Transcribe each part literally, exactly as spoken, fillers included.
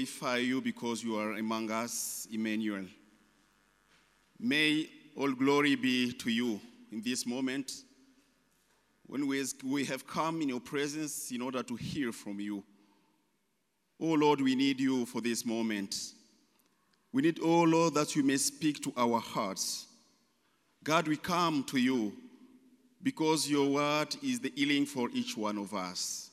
glorify you because you are among us, Emmanuel. May all glory be to you in this moment when we have come in your presence in order to hear from you. Oh Lord, we need you for this moment. We need, oh Lord, that you may speak to our hearts. God, we come to you because your word is the healing for each one of us.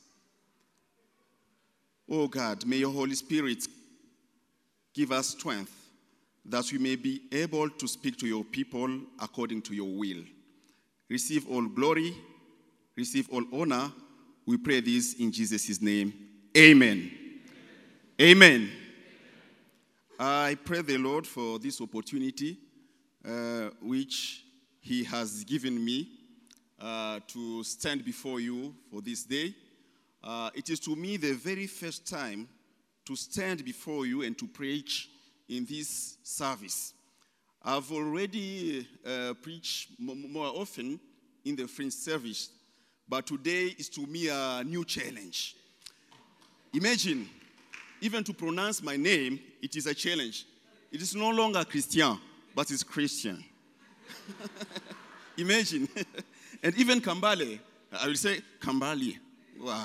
Oh God, may your Holy Spirit give us strength that we may be able to speak to your people according to your will. Receive all glory, receive all honor. We pray this in Jesus' name. Amen. Amen. Amen. I pray the Lord for this opportunity uh, which he has given me uh, to stand before you for this day. Uh, it is to me the very first time to stand before you and to preach in this service. I've already uh, preached m- more often in the French service, but today is to me a new challenge. Imagine, even to pronounce my name, it is a challenge. It is no longer Christian, but it's Christian. Imagine. And even Kambale, I will say Kambali. Wow.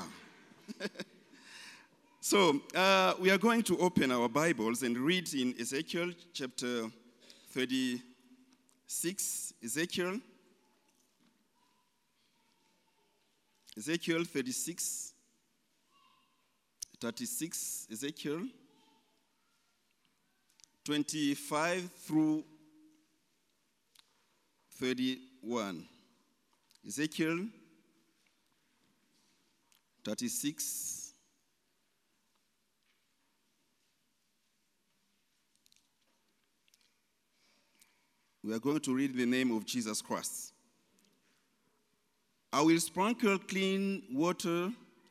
So, uh, we are going to open our Bibles and read in Ezekiel chapter thirty-six. Ezekiel. Ezekiel thirty-six. thirty-six, Ezekiel, twenty-five through thirty-one. Ezekiel thirty-six. We are going to read in the name of Jesus Christ. I will sprinkle clean water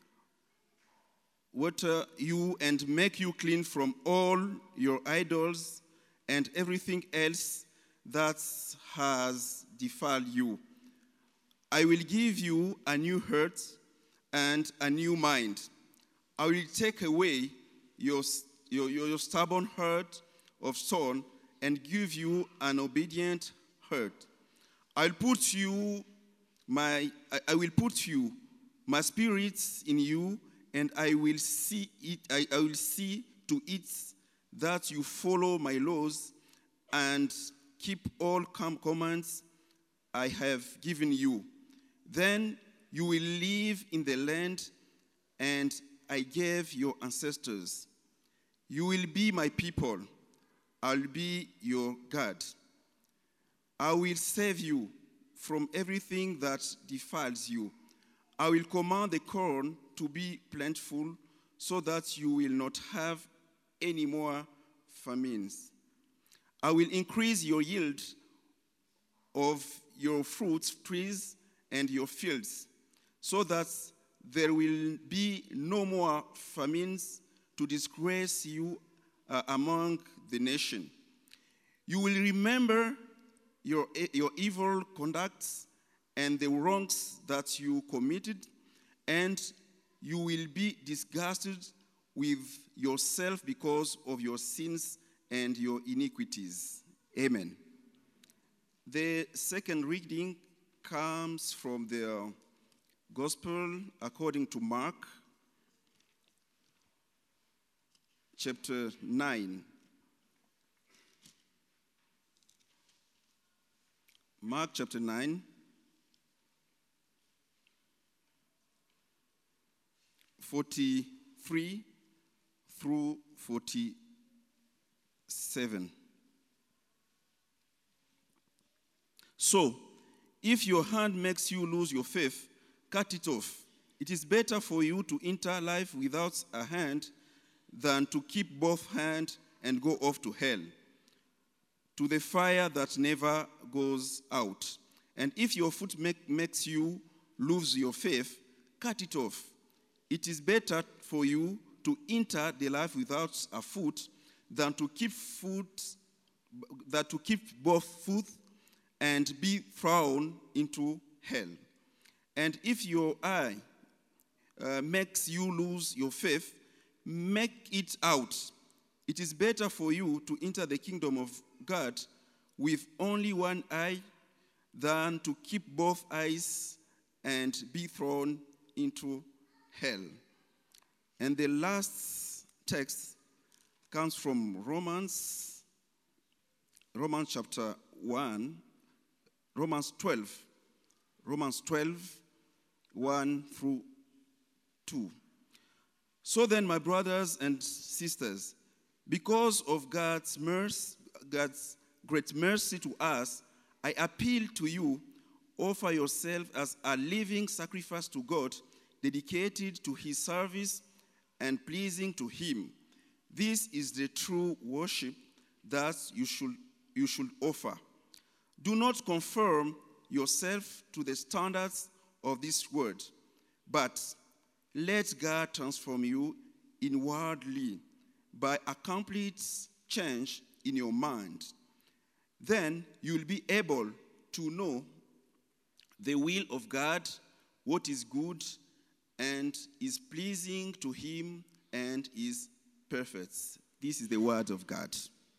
water you and make you clean from all your idols and everything else that has defiled you. I will give you a new heart and a new mind. I will take away your, your, your stubborn heart of stone and give you an obedient heart. I'll put you my I, I will put you my spirits in you, and I will see it. I, I will see to it that you follow my laws and keep all com- commands I have given you. Then you will live in the land and I gave your ancestors. You will be my people. I'll be your God. I will save you from everything that defiles you. I will command the corn to be plentiful so that you will not have any more famines. I will increase your yield of your fruit trees and your fields so that there will be no more famines to disgrace you uh, among the nation. You will remember your, your evil conducts and the wrongs that you committed, and you will be disgusted with yourself because of your sins and your iniquities. Amen. The second reading comes from the Gospel according to Mark, chapter nine. Mark chapter nine. forty-three through forty-seven. So, if your hand makes you lose your faith, cut it off. It is better for you to enter life without a hand than to keep both hands and go off to hell, to the fire that never goes out. And if your foot make, makes you lose your faith, cut it off. It is better for you to enter the life without a foot than to keep foot, than to keep both foot and be thrown into hell. And if your eye uh, makes you lose your faith, make it out. It is better for you to enter the kingdom of God with only one eye than to keep both eyes and be thrown into hell. And the last text comes from Romans, Romans chapter one, Romans twelve, Romans twelve, one through two. So then, my brothers and sisters, because of God's mercy, God's great mercy to us, I appeal to you, offer yourself as a living sacrifice to God, dedicated to his service and pleasing to him. This is the true worship that you should, you should offer. Do not conform yourself to the standards of this world, but let God transform you inwardly by a complete change in your mind. Then you'll be able to know the will of God, what is good and is pleasing to him and is perfect. This is the word of God.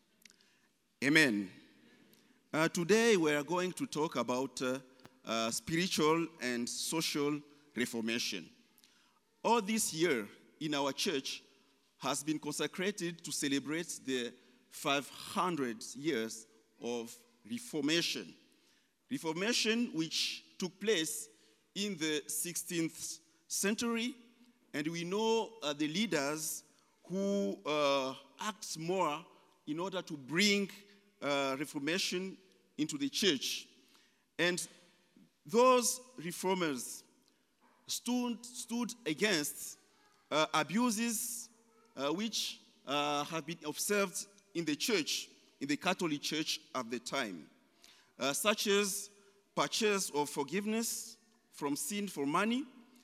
Amen. Uh, today we are going to talk about uh, uh, spiritual and social reformation. All this year in our church has been consecrated to celebrate the five hundred years of Reformation. Reformation which took place in the sixteenth century, and we know uh, the leaders who uh, act more in order to bring uh, Reformation into the church. And those reformers stood, stood against uh, abuses uh, which uh, have been observed in the church, in the Catholic Church at the time, uh, such as purchase of forgiveness from sin for money,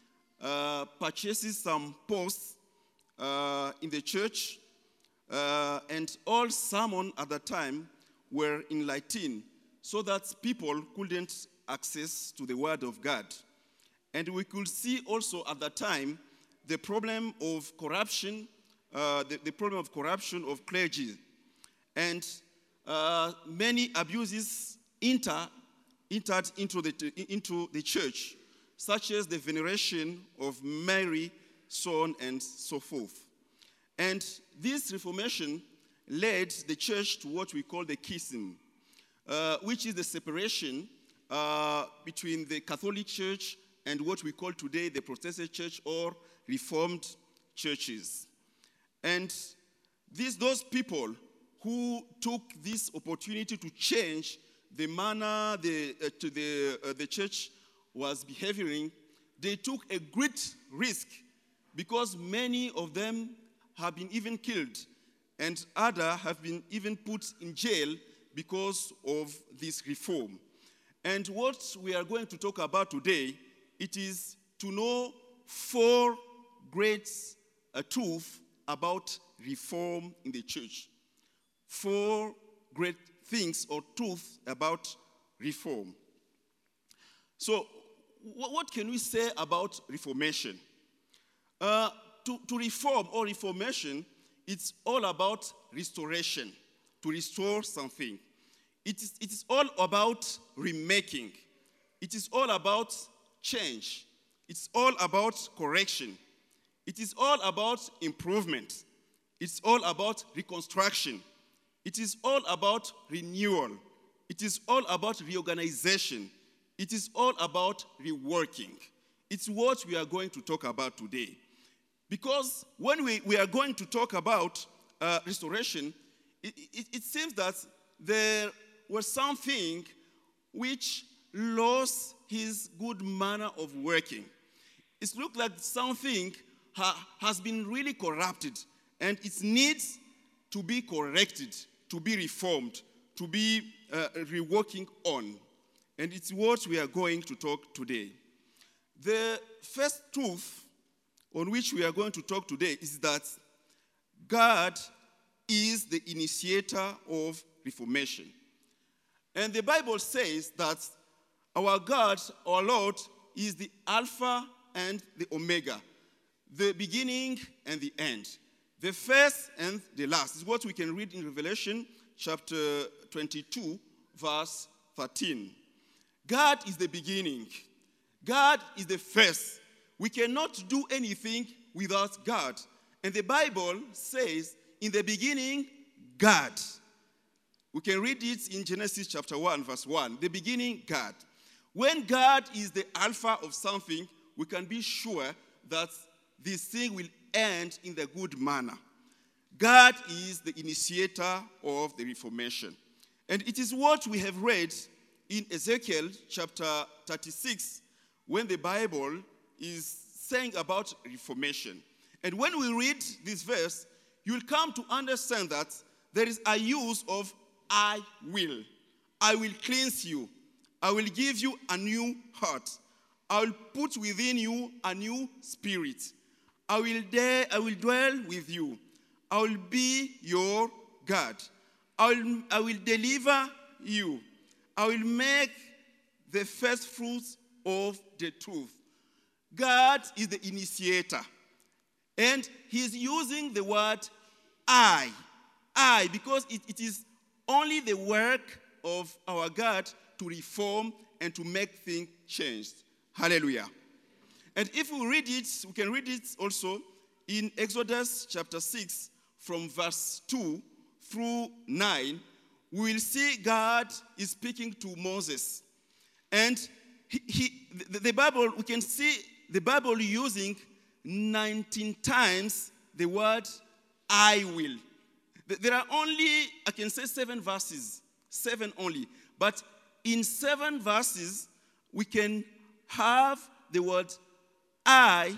uh, purchases some posts uh, in the church, uh, and all sermons at the time were in Latin, so that people couldn't access to the Word of God. And we could see also at that time the problem of corruption, uh, the, the problem of corruption of clergy. And uh, many abuses enter, entered into the, into the church, such as the veneration of Mary, so on and so forth. And this reformation led the church to what we call the schism, uh, which is the separation uh, between the Catholic Church and what we call today the Protestant Church or Reformed churches. And these, those people who took this opportunity to change the manner the, uh, to the, uh, the church was behaving, they took a great risk because many of them have been even killed and others have been even put in jail because of this reform. And what we are going to talk about today, it is to know four great uh, truths about reform in the church. Four great things or truths about reform. So, what can we say about reformation? Uh, to, to reform or reformation, it's all about restoration, to restore something. It is, it is all about remaking. It is all about change. It's all about correction. It is all about improvement. It's all about reconstruction. It is all about renewal. It is all about reorganization. It is all about reworking. It's what we are going to talk about today. Because when we, we are going to talk about uh, restoration, it, it, it seems that there was something which lost his good manner of working. It looks like something ha, has been really corrupted, and it needs to be corrected, to be reformed, to be uh, reworking on. And it's what we are going to talk today. The first truth on which we are going to talk today is that God is the initiator of reformation. And the Bible says that our God, our Lord, is the Alpha and the Omega, the beginning and the end, The first and the last is what we can read in Revelation chapter twenty-two, verse thirteen. God is the beginning. God is the first. We cannot do anything without God. And the Bible says, in the beginning, God. We can read it in Genesis chapter one, verse one. The beginning, God. When God is the alpha of something, we can be sure that this thing will end in the good manner. God is the initiator of the Reformation. And it is what we have read in Ezekiel chapter thirty-six, when the Bible is saying about Reformation. And when we read this verse, you'll come to understand that there is a use of I will. I will cleanse you. I will give you a new heart. I will put within you a new spirit. I will, de- I will dwell with you. I will be your God. I will, I will deliver you. I will make the first fruits of the truth. God is the initiator. And he's using the word I. I, because it, it is only the work of our God to reform and to make things changed. Hallelujah. And if we read it, we can read it also in Exodus chapter six, from verse two through nine. We will see God is speaking to Moses. And he, he, the, the Bible, we can see the Bible using nineteen times the word I will. There are only, I can say seven verses, seven only. But in seven verses, we can have the word I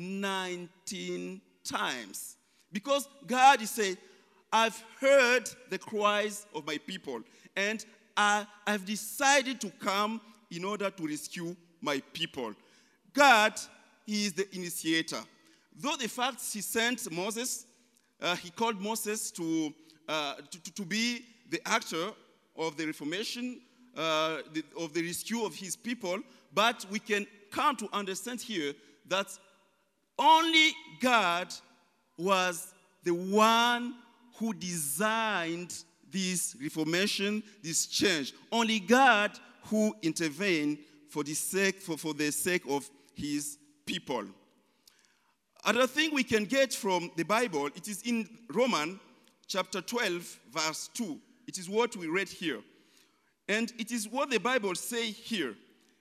nineteen times. Because God is saying, I've heard the cries of my people, and I, I've decided to come in order to rescue my people. God is the initiator. Though the fact he sent Moses, uh, he called Moses to, uh, to, to be the actor of the Reformation, uh, the, of the rescue of his people, but we can come to understand here that only God was the one who designed this reformation, this change. Only God who intervened for the sake, for, for the sake of his people. Another thing we can get from the Bible, it is in Romans chapter twelve, verse two. It is what we read here. And it is what the Bible says here.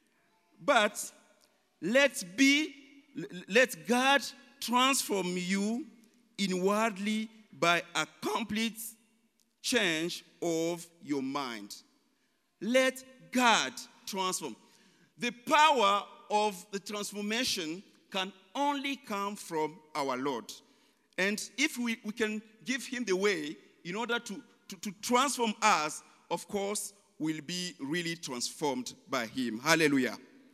But let be, let God transform you inwardly by a complete change of your mind. Let God transform. The power of the transformation can only come from our Lord. And if we, we can give him the way in order to, to, to transform us, of course, we'll be really transformed by him. Hallelujah.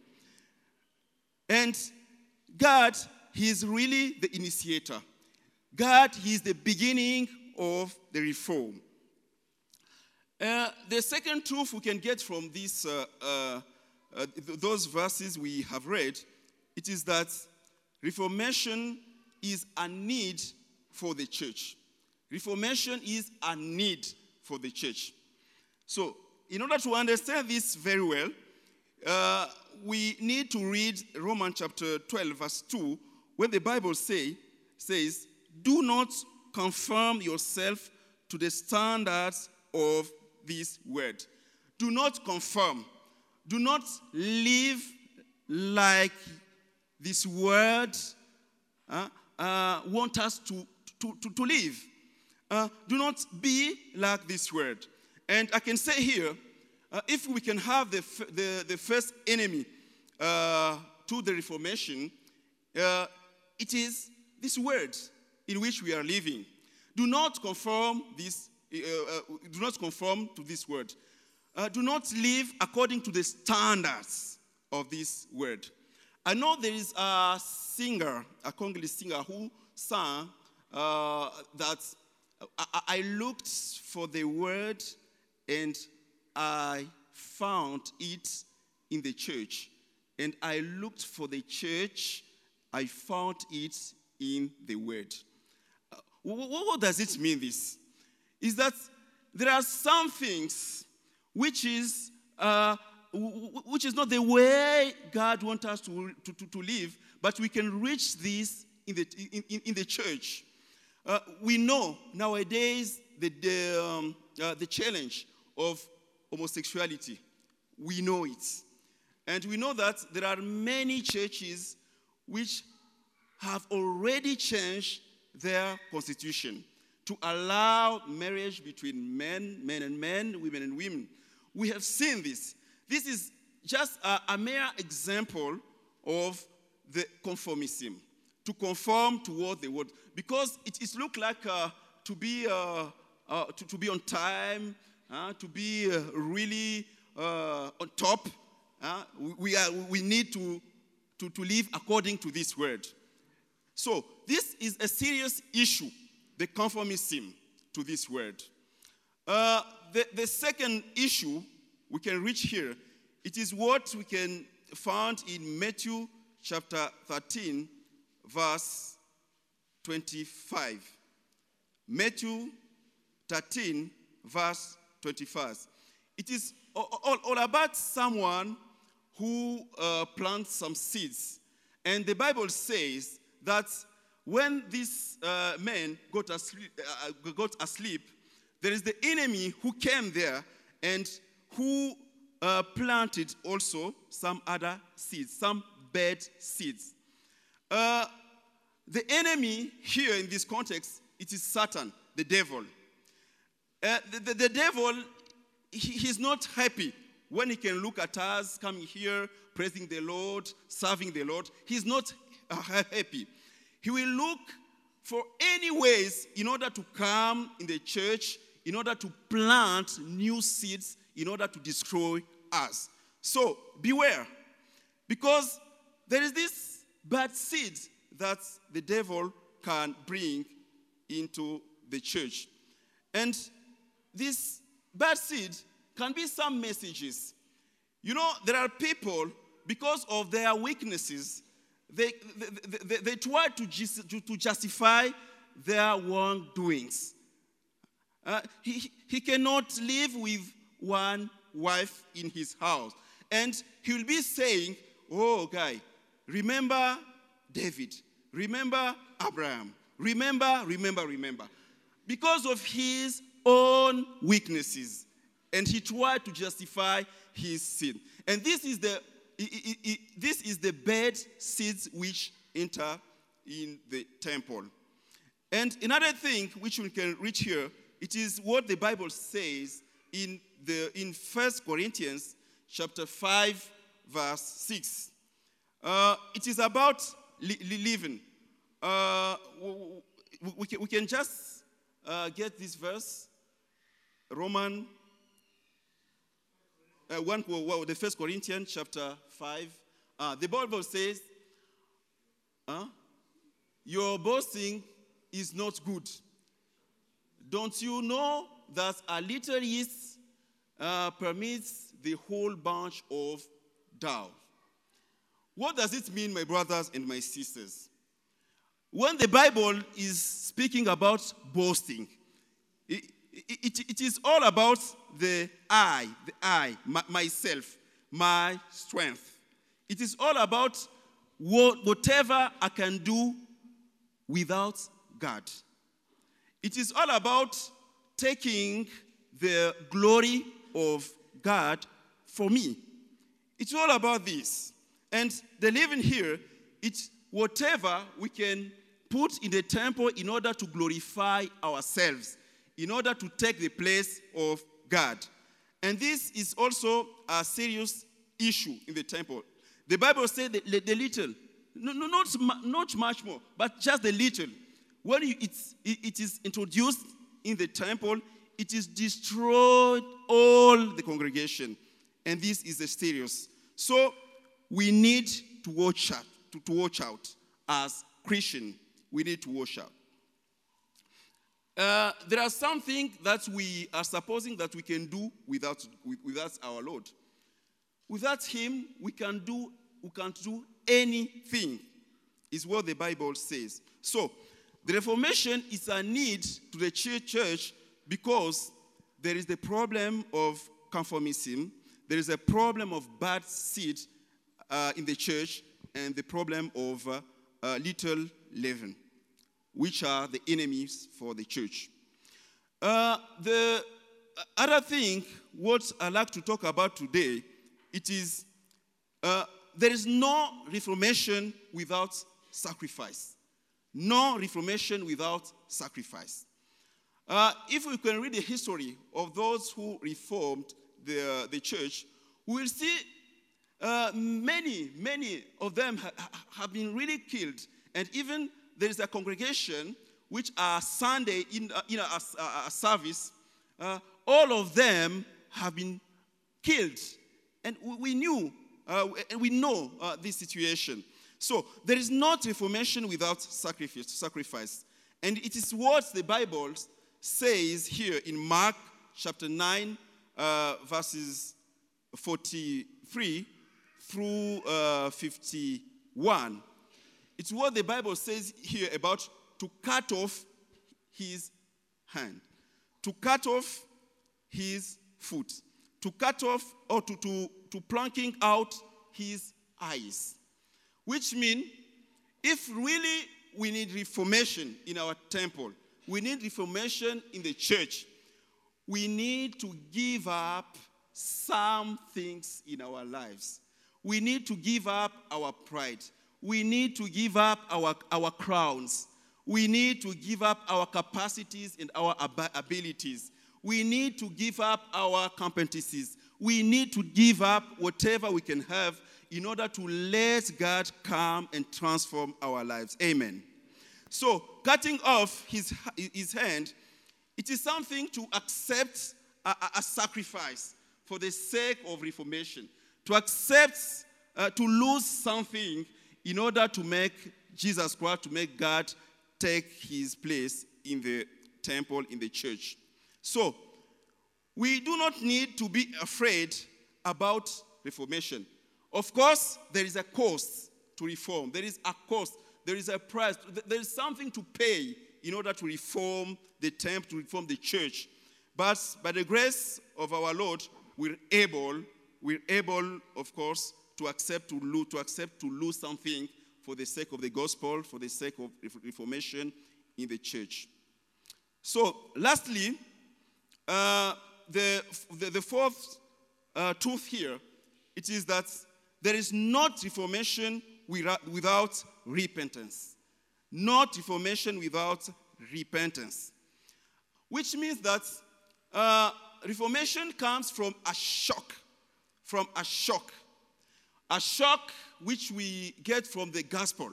And God, he is really the initiator. God, he is the beginning of the reform. Uh, the second truth we can get from these, uh, uh, uh, th- those verses we have read, it is that reformation is a need for the church. Reformation is a need for the church. So, in order to understand this very well, uh, we need to read Romans chapter twelve, verse two, where the Bible say, says, do not conform yourself to the standards of this word. Do not conform. Do not live like this word uh, uh, wants us to, to, to, to live. Uh, do not be like this word. And I can say here, uh, if we can have the, f- the, the first enemy uh, to the Reformation, uh, it is this word in which we are living. Do not conform this. Uh, uh, do not conform to this word. Uh, do not live according to the standards of this word. I know there is a singer, a Congolese singer, who sang uh, that I, I looked for the word and I found it in the church. And I looked for the church, I found it in the word. What, what does it mean, this? Is that there are some things which is, uh, which is not the way God wants us to, to, to, to live, but we can reach this in the, in, in, in the church. Uh, we know nowadays the, the, um, uh, the challenge of homosexuality. We know it. And we know that there are many churches which have already changed their constitution to allow marriage between men, men and men, women and women. We have seen this. This is just a, a mere example of the conformism, to conform to what they want, because it, it looks like uh, to be uh, uh, to, to be on time, uh, to be uh, really uh, on top. Uh, we, we are we need to, to to live according to this word. So this is a serious issue, the conformism to this word. Uh, the, the second issue we can reach here, it is what we can find in Matthew chapter thirteen, verse twenty-five. Matthew thirteen, verse twenty-five. It is all, all, all about someone who uh, plants some seeds. And the Bible says that when this uh, man got asleep, uh, got asleep, there is the enemy who came there and who uh, planted also some other seeds, some bad seeds. Uh, the enemy here in this context, it is Satan, the devil. Uh, the, the, the devil, he, he's not happy when he can look at us coming here, praising the Lord, serving the Lord. He's not uh, happy. He will look for any ways in order to come in the church, in order to plant new seeds, in order to destroy us. So beware, because there is this bad seed that the devil can bring into the church. And this bad seed can be some messages. You know, there are people, because of their weaknesses, they, they, they, they try to, just, to, to justify their wrongdoings. Uh, he, he cannot live with one wife in his house. And he will be saying, oh, guy, remember David. Remember Abraham. Remember, remember, remember. Because of his own weaknesses. And he tried to justify his sin. And this is the, it, it, it, this is the bad seeds which enter in the temple. And another thing which we can reach here, it is what the Bible says in the in First Corinthians chapter five, verse six. Uh, it is about li- li- living. Uh, we, we, can, we can just uh, get this verse, Roman, uh, one, well, the First Corinthians chapter five. Uh, the Bible says, uh, your boasting is not good. Don't you know that a little yeast uh, permits the whole bunch of dough? What does it mean, my brothers and my sisters? When the Bible is speaking about boasting, it, it, it is all about the I, the I, my, myself, my strength. It is all about what, whatever I can do without God. It is all about taking the glory of God for me. It's all about this. And the living here, it's whatever we can put in the temple in order to glorify ourselves, in order to take the place of God. And this is also a serious issue in the temple. The Bible says the, the little, no, no, not, not much more, but just the little. When it's, it is introduced in the temple, it is destroyed all the congregation. And this is the serious. So we need to watch out, to, to watch out as Christians. We need to watch out. Uh, there are some things that we are supposing that we can do without, without our Lord. Without him, we can do, we can't do anything, is what the Bible says. So, The Reformation is a need to the church because there is the problem of conformism, there is a problem of bad seed uh, in the church, and the problem of uh, uh, little leaven, which are the enemies for the church. Uh, the other thing, what I like to talk about today, it is uh, there is no Reformation without sacrifice. No Reformation without sacrifice. Uh, if we can read the history of those who reformed the, uh, the church, we will see uh, many, many of them ha- have been really killed. And even there is a congregation which are Sunday in, uh, in a, a, a service, uh, all of them have been killed. And we, we knew, uh, and we know uh, this situation. So there is not Reformation without sacrifice, sacrifice. And it is what the Bible says here in Mark chapter nine, uh, verses forty-three through uh, fifty-one. It's what the Bible says here about to cut off his hand, to cut off his foot, to cut off or to, to, to plunking out his eyes. Which means if really we need reformation in our temple, we need reformation in the church, we need to give up some things in our lives. We need to give up our pride. We need to give up our, our crowns. We need to give up our capacities and our ab- abilities. We need to give up our competencies. We need to give up whatever we can have in order to let God come and transform our lives. Amen. So, cutting off his, his hand, it is something to accept a, a, a sacrifice for the sake of reformation. To accept, uh, to lose something in order to make Jesus Christ, to make God take his place in the temple, in the church. So, we do not need to be afraid about reformation. Of course, there is a cost to reform. There is a cost. There is a price. There is something to pay in order to reform the temple, to reform the church. But by the grace of our Lord, we're able, we're able, of course, to accept to lose, to accept to lose something for the sake of the gospel, for the sake of reformation in the church. So, lastly, uh, the, the the fourth uh, truth here, it is that there is not reformation without, without repentance. Not reformation without repentance. Which means that uh, reformation comes from a shock. From a shock. A shock which we get from the gospel.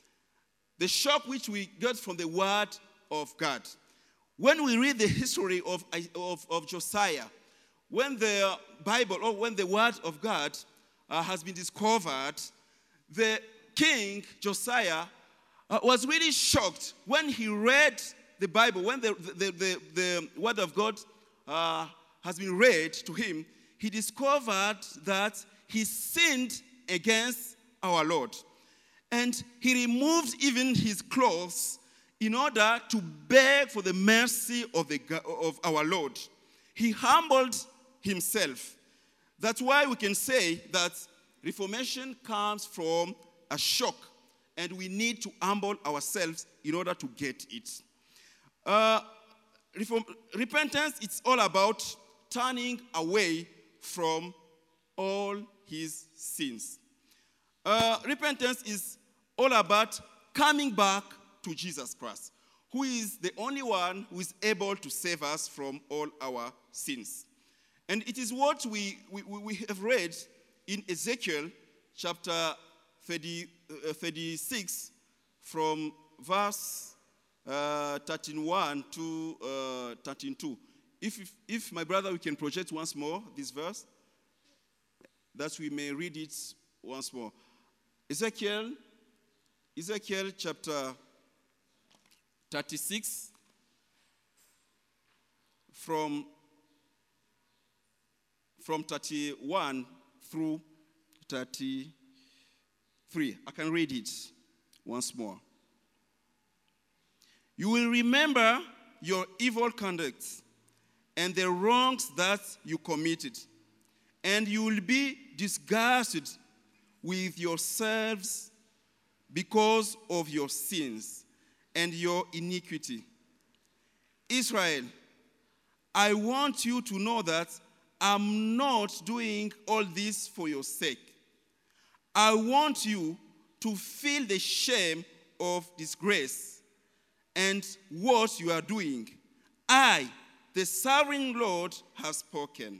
The shock which we get from the word of God. When we read the history of, of, of Josiah, when the Bible or when the word of God uh, has been discovered, the king Josiah uh, was really shocked when he read the Bible, when the, the, the, the word of God uh, has been read to him. He discovered that he sinned against our Lord. And he removed even his clothes in order to beg for the mercy of, the, of our Lord. He humbled himself. That's why we can say that reformation comes from a shock, and we need to humble ourselves in order to get it. Uh, reform, repentance, it's all about turning away from all his sins. Uh, repentance is all about coming back to Jesus Christ, who is the only one who is able to save us from all our sins. And it is what we, we, we have read in Ezekiel chapter thirty, uh, thirty-six from verse uh, thirteen-one to uh, thirteen-two. If, if, if my brother, we can project once more this verse, that we may read it once more. Ezekiel, Ezekiel chapter thirty-six from, from thirty-one through thirty-three. I can read it once more. You will remember your evil conduct and the wrongs that you committed, and you will be disgusted with yourselves because of your sins and your iniquity. Israel, I want you to know that I'm not doing all this for your sake. I want you to feel the shame of disgrace and what you are doing. I, the sovereign Lord, have spoken.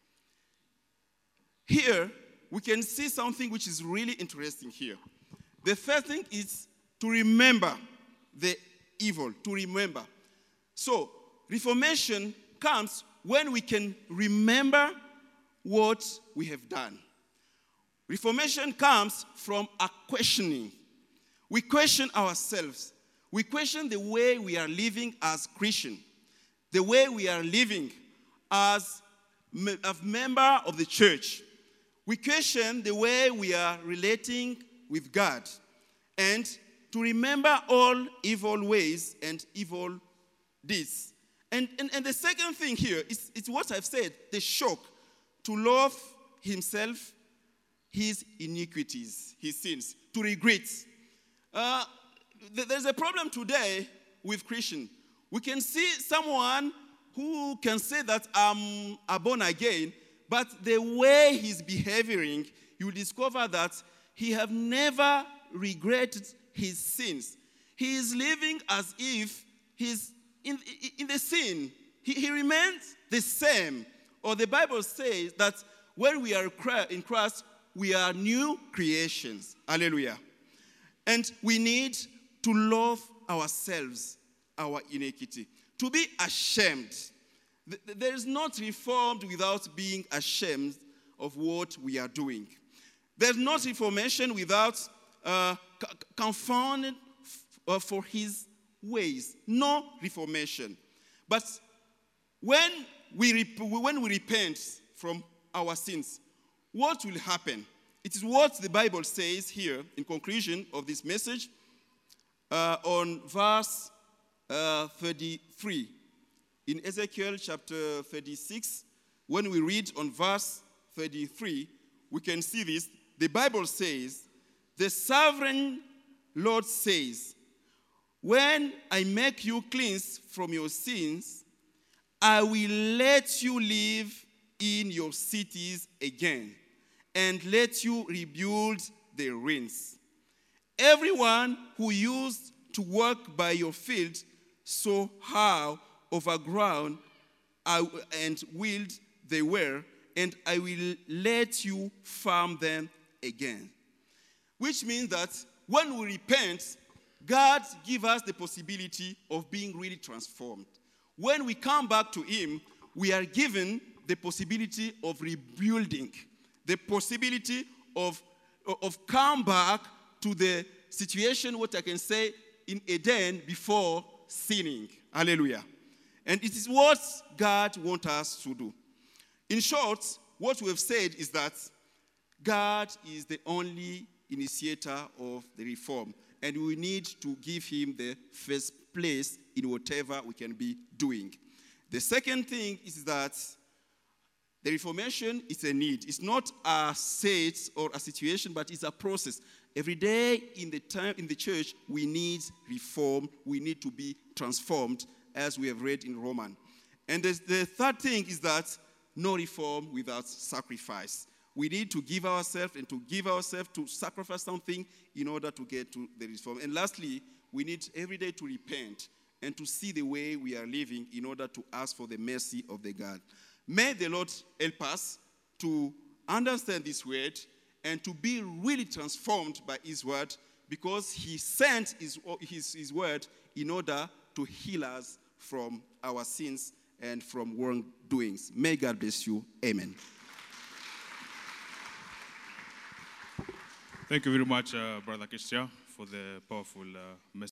Here, we can see something which is really interesting here. The first thing is to remember the evil, to remember. So, reformation comes when we can remember what we have done. Reformation comes from a questioning. We question ourselves. We question the way we are living as Christian, the way we are living as a member of the church. We question the way we are relating with God, and to remember all evil ways and evil deeds. And, and, and the second thing here is, is what I've said, the shock, to love himself, his iniquities, his sins, to regret. Uh, th- there's a problem today with Christians. We can see someone who can say that I'm a born again, but the way he's behaving, you will discover that he have never regretted his sins. He is living as if he's in, in the sin. He, he remains the same. Or the Bible says that when we are in Christ, we are new creations. Hallelujah. And we need to love ourselves, our iniquity, to be ashamed. There is not reformed without being ashamed of what we are doing. There's not reformation without uh, confounded f- for his ways. No reformation. But when we, rep- when we repent from our sins, what will happen? It is what the Bible says here in conclusion of this message uh, on verse uh, thirty-three. In Ezekiel chapter thirty-six, when we read on verse thirty-three, we can see this. The Bible says, the sovereign Lord says, when I make you cleanse from your sins, I will let you live in your cities again and let you rebuild the ruins. Everyone who used to work by your field saw how overgrown and wild they were, and I will let you farm them again. Which means that when we repent, God gives us the possibility of being really transformed. When we come back to him, we are given the possibility of rebuilding, the possibility of, of come back to the situation, what I can say, in Eden before sinning. Hallelujah. And it is what God wants us to do. In short, what we have said is that God is the only initiator of the reform, and we need to give him the first place in whatever we can be doing. The second thing is that the reformation is a need. It's not a state or a situation, but it's a process. Every day in the time in the church, we need reform. We need to be transformed, as we have read in Romans. And the, the third thing is that no reform without sacrifice. We need to give ourselves and to give ourselves to sacrifice something in order to get to the reform. And lastly, we need every day to repent and to see the way we are living in order to ask for the mercy of the God. May the Lord help us to understand this word and to be really transformed by his word, because he sent his, his, his word in order to heal us from our sins and from wrongdoings. May God bless you. Amen. Thank you very much, uh, Brother Christian, for the powerful uh, message.